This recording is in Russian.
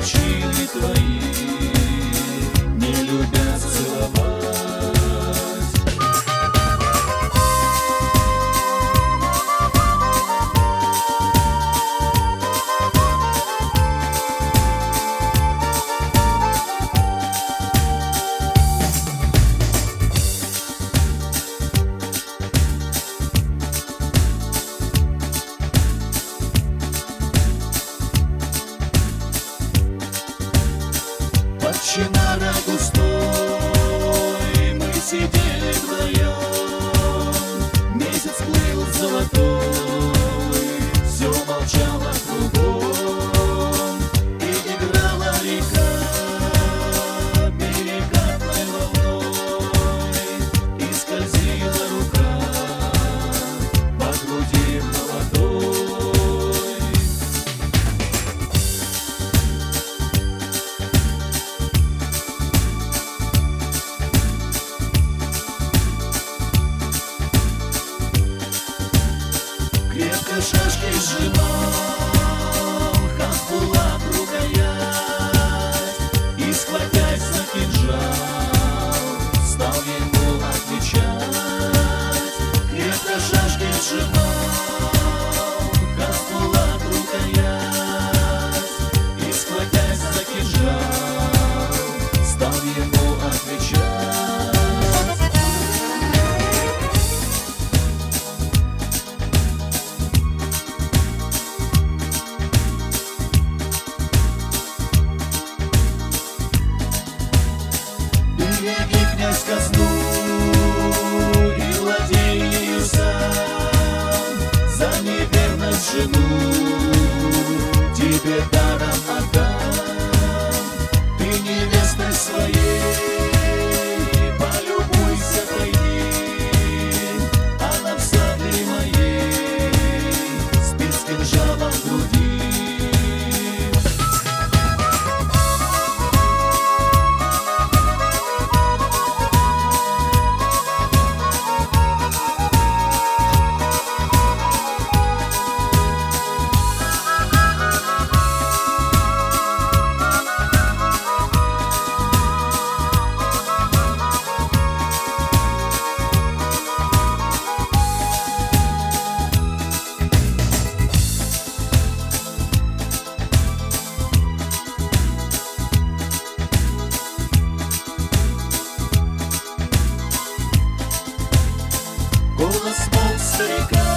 морщины твои не любят целовать. Под чинара густой мы сидели вдвоем, месяц плыл золотой, все молчало кругом, и играла река перекатной волной, и скользила рука по груди молодой. Крепко шашки сжимал Хасбулат рукоять, и, схватясь за кинжал, стал ему отвечать. Крепко шашки сжимал Хасбулат рукоять, и, схватясь за кинжал, стал ему отвечать. Береги, князь, казну и владей ею сам, за неверность жену тебе даром отдам. Ты невестой своей полюбуйся, пойди, она в сабле моей спит с кинжалом в груди. Голос волк старика